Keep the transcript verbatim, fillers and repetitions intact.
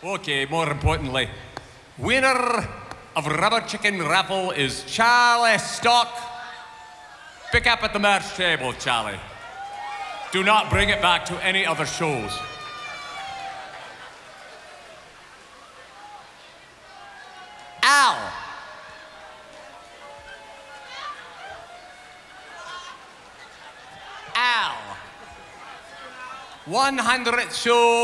Okay, more importantly, winner of Rubber Chicken Raffle is Charlie Stock. Pick up at the merch table, Charlie. Do not bring it back to any other shows. Al. Al. one hundred shows.